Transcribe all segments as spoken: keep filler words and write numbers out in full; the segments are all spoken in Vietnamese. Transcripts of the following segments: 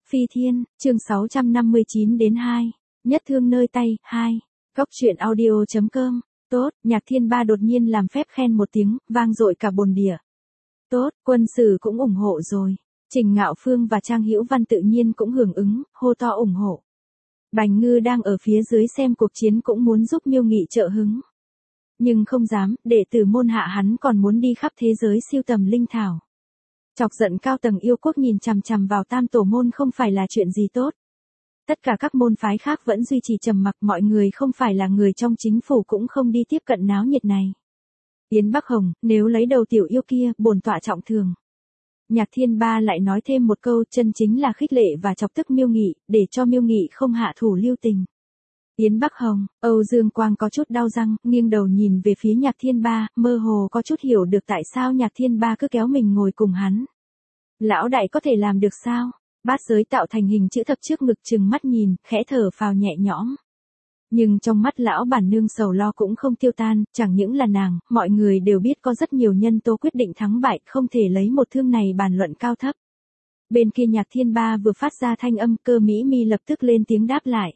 Phi Thiên, chương sáu trăm năm mươi chín đến hai. Nhất thương nơi tay, hai. Góc truyện audio chấm com. Tốt, Nhạc Thiên Ba đột nhiên làm phép khen một tiếng, vang dội cả bồn địa. Tốt, quân sử cũng ủng hộ rồi. Trình Ngạo Phương và Trang Hữu Văn tự nhiên cũng hưởng ứng, hô to ủng hộ. Bành Ngư đang ở phía dưới xem cuộc chiến cũng muốn giúp Miêu Nghị trợ hứng. Nhưng không dám, đệ tử môn hạ hắn còn muốn đi khắp thế giới siêu tầm linh thảo. Chọc giận cao tầng yêu quốc nhìn chằm chằm vào tam tổ môn không phải là chuyện gì tốt. Tất cả các môn phái khác vẫn duy trì trầm mặc, mọi người không phải là người trong chính phủ cũng không đi tiếp cận náo nhiệt này. Yến Bắc Hồng, nếu lấy đầu tiểu yêu kia, bổn tọa trọng thương. Nhạc Thiên Ba lại nói thêm một câu, chân chính là khích lệ và chọc tức Miêu Nghị, để cho Miêu Nghị không hạ thủ lưu tình. Yến Bắc Hồng, Âu Dương Quang có chút đau răng, nghiêng đầu nhìn về phía Nhạc Thiên Ba, mơ hồ có chút hiểu được tại sao Nhạc Thiên Ba cứ kéo mình ngồi cùng hắn. Lão đại có thể làm được sao? Bát giới tạo thành hình chữ thập trước ngực trừng mắt nhìn, khẽ thở phào nhẹ nhõm. Nhưng trong mắt lão bản nương sầu lo cũng không tiêu tan, chẳng những là nàng, mọi người đều biết có rất nhiều nhân tố quyết định thắng bại, không thể lấy một thương này bàn luận cao thấp. Bên kia Nhạc Thiên Ba vừa phát ra thanh âm, Cơ Mỹ Mi lập tức lên tiếng đáp lại.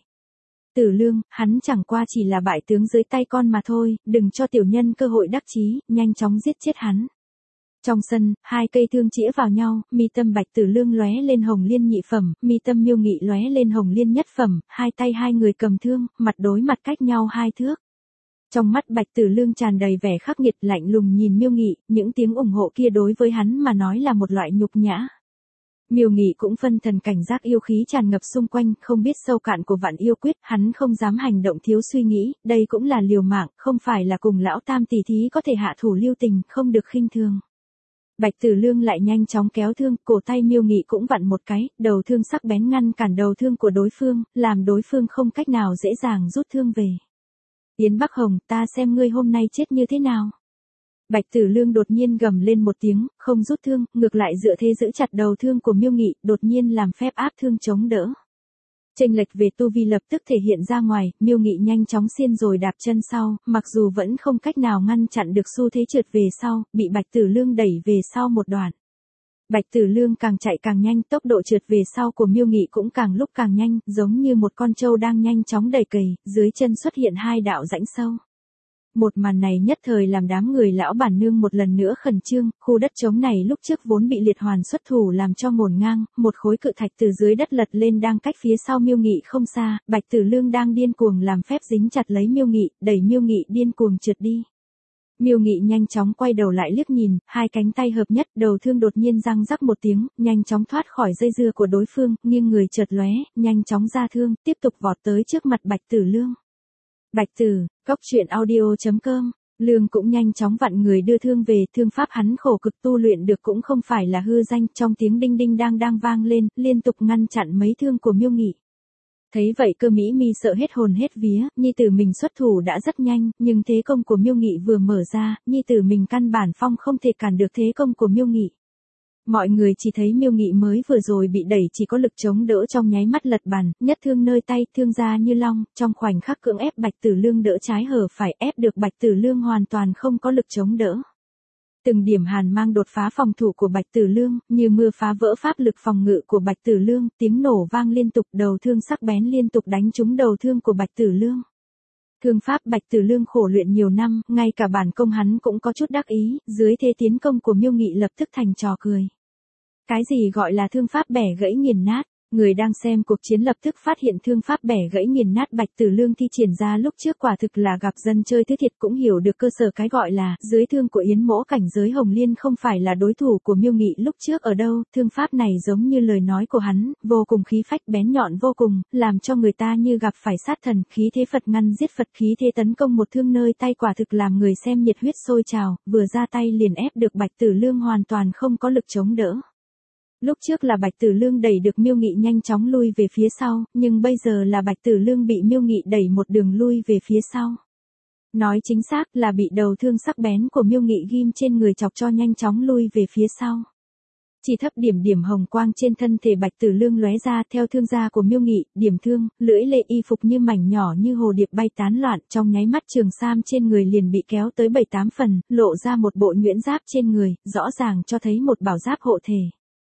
Tử Lương, hắn chẳng qua chỉ là bại tướng dưới tay con mà thôi, đừng cho tiểu nhân cơ hội đắc chí, nhanh chóng giết chết hắn. Trong sân, hai cây thương chĩa vào nhau, mi tâm Bạch Tử Lương lóe lên hồng liên nhị phẩm, mi tâm Miêu Nghị lóe lên hồng liên nhất phẩm, hai tay hai người cầm thương, mặt đối mặt cách nhau hai thước. Trong mắt Bạch Tử Lương tràn đầy vẻ khắc nghiệt, lạnh lùng nhìn Miêu Nghị, những tiếng ủng hộ kia đối với hắn mà nói là một loại nhục nhã. Miêu Nghị cũng phân thần cảnh giác, yêu khí tràn ngập xung quanh, không biết sâu cạn của vạn yêu quyết, hắn không dám hành động thiếu suy nghĩ, đây cũng là liều mạng, không phải là cùng lão tam tỷ thí có thể hạ thủ lưu tình, không được khinh thường. Bạch Tử Lương lại nhanh chóng kéo thương, cổ tay Miêu Nghị cũng vặn một cái, đầu thương sắc bén ngăn cản đầu thương của đối phương, làm đối phương không cách nào dễ dàng rút thương về. Yến Bắc Hồng, ta xem ngươi hôm nay chết như thế nào. Bạch Tử Lương đột nhiên gầm lên một tiếng, không rút thương, ngược lại dựa thế giữ chặt đầu thương của Miêu Nghị, đột nhiên làm phép áp thương chống đỡ. Chênh lệch về tu vi lập tức thể hiện ra ngoài, Miêu Nghị nhanh chóng xiên rồi đạp chân sau, mặc dù vẫn không cách nào ngăn chặn được xu thế trượt về sau, bị Bạch Tử Lương đẩy về sau một đoạn. Bạch Tử Lương càng chạy càng nhanh, tốc độ trượt về sau của Miêu Nghị cũng càng lúc càng nhanh, giống như một con trâu đang nhanh chóng đẩy cày, dưới chân xuất hiện hai đạo rãnh sâu. Một màn này nhất thời làm đám người lão bản nương một lần nữa khẩn trương, khu đất trống này lúc trước vốn bị liệt hoàn xuất thủ làm cho ngổn ngang, một khối cự thạch từ dưới đất lật lên đang cách phía sau Miêu Nghị không xa, Bạch Tử Lương đang điên cuồng làm phép dính chặt lấy Miêu Nghị, đẩy Miêu Nghị điên cuồng trượt đi. Miêu Nghị nhanh chóng quay đầu lại liếc nhìn, hai cánh tay hợp nhất, đầu thương đột nhiên răng rắc một tiếng, nhanh chóng thoát khỏi dây dưa của đối phương, nghiêng người chợt lóe, nhanh chóng ra thương, tiếp tục vọt tới trước mặt Bạch Tử Lương. Bạch Tử, góc truyện audio chấm com. Lương cũng nhanh chóng vặn người đưa thương về, thương pháp hắn khổ cực tu luyện được cũng không phải là hư danh, trong tiếng đinh đinh đang đang vang lên, liên tục ngăn chặn mấy thương của Miêu Nghị. Thấy vậy Cơ Mỹ Mi sợ hết hồn hết vía, nhi tử mình xuất thủ đã rất nhanh, nhưng thế công của Miêu Nghị vừa mở ra, nhi tử mình căn bản phong không thể cản được thế công của Miêu Nghị. Mọi người chỉ thấy Miêu Nghị mới vừa rồi bị đẩy chỉ có lực chống đỡ trong nháy mắt lật bàn, nhất thương nơi tay, thương ra như long, trong khoảnh khắc cưỡng ép Bạch Tử Lương đỡ trái hở phải, ép được Bạch Tử Lương hoàn toàn không có lực chống đỡ. Từng điểm hàn mang đột phá phòng thủ của Bạch Tử Lương, như mưa phá vỡ pháp lực phòng ngự của Bạch Tử Lương, tiếng nổ vang liên tục, đầu thương sắc bén liên tục đánh trúng đầu thương của Bạch Tử Lương. Thương pháp Bạch Tử Lương khổ luyện nhiều năm, ngay cả bản công hắn cũng có chút đắc ý, dưới thế tiến công của Miêu Nghị lập tức thành trò cười. Cái gì gọi là thương pháp bẻ gãy nghiền nát? Người đang xem cuộc chiến lập tức phát hiện thương pháp bẻ gãy nghiền nát Bạch Tử Lương thi triển ra lúc trước quả thực là gặp dân chơi thế thiệt, cũng hiểu được cơ sở cái gọi là dưới thương của Yến Mỗ cảnh giới Hồng Liên không phải là đối thủ của Miêu Nghị lúc trước ở đâu, thương pháp này giống như lời nói của hắn, vô cùng khí phách bén nhọn vô cùng, làm cho người ta như gặp phải sát thần, khí thế Phật ngăn giết Phật, khí thế tấn công một thương nơi tay quả thực làm người xem nhiệt huyết sôi trào, vừa ra tay liền ép được Bạch Tử Lương hoàn toàn không có lực chống đỡ. Lúc trước là Bạch Tử Lương đẩy được Miêu Nghị nhanh chóng lui về phía sau, nhưng bây giờ là Bạch Tử Lương bị Miêu Nghị đẩy một đường lui về phía sau. Nói chính xác là bị đầu thương sắc bén của Miêu Nghị ghim trên người chọc cho nhanh chóng lui về phía sau. Chỉ thấp điểm điểm hồng quang trên thân thể Bạch Tử Lương lóe ra theo thương gia của Miêu Nghị, điểm thương, lưỡi lê y phục như mảnh nhỏ như hồ điệp bay tán loạn, trong nháy mắt trường sam trên người liền bị kéo tới bảy tám phần, lộ ra một bộ nhuyễn giáp trên người, rõ ràng cho thấy một bảo giáp hộ thể.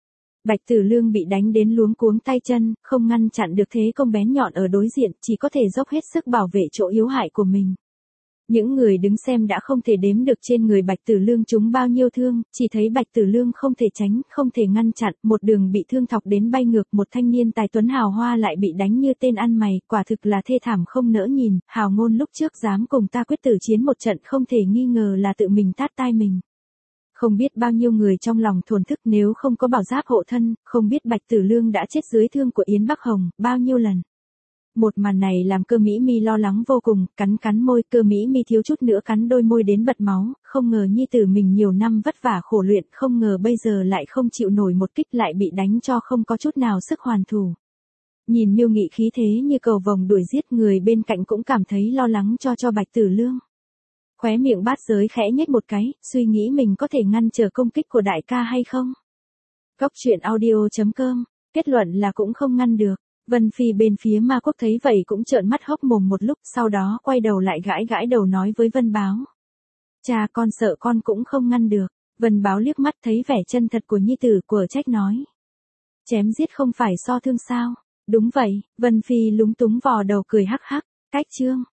Bạch Tử Lương bị đánh đến luống cuống tay chân, không ngăn chặn được thế công bén nhọn ở đối diện, chỉ có thể dốc hết sức bảo vệ chỗ yếu hại của mình. Những người đứng xem đã không thể đếm được trên người Bạch Tử Lương trúng bao nhiêu thương, chỉ thấy Bạch Tử Lương không thể tránh, không thể ngăn chặn, một đường bị thương thọc đến bay ngược, một thanh niên tài tuấn hào hoa lại bị đánh như tên ăn mày, quả thực là thê thảm không nỡ nhìn, Hào Ngôn lúc trước dám cùng ta quyết tử chiến một trận không thể nghi ngờ là tự mình tát tai mình. Không biết bao nhiêu người trong lòng thổn thức nếu không có bảo giáp hộ thân, không biết Bạch Tử Lương đã chết dưới thương của Yến Bắc Hồng, bao nhiêu lần. Một màn này làm Cơ Mỹ Mi lo lắng vô cùng, cắn cắn môi, Cơ Mỹ Mi thiếu chút nữa cắn đôi môi đến bật máu, không ngờ nhi tử mình nhiều năm vất vả khổ luyện, không ngờ bây giờ lại không chịu nổi một kích lại bị đánh cho không có chút nào sức hoàn thủ. Nhìn Miêu Nghị khí thế như cầu vồng đuổi giết, người bên cạnh cũng cảm thấy lo lắng cho cho Bạch Tử Lương. Khóe miệng Bát Giới khẽ nhếch một cái, suy nghĩ mình có thể ngăn trở công kích của đại ca hay không. Góc truyện audio chấm com, kết luận là cũng không ngăn được. Vân Phi bên phía Ma Quốc thấy vậy cũng trợn mắt hốc mồm một lúc, sau đó quay đầu lại gãi gãi đầu nói với Vân Báo. Cha, con sợ con cũng không ngăn được. Vân Báo liếc mắt thấy vẻ chân thật của nhi tử, của trách nói. Chém giết không phải so thương sao? Đúng vậy. Vân Phi lúng túng vò đầu cười hắc hắc. Cách chương.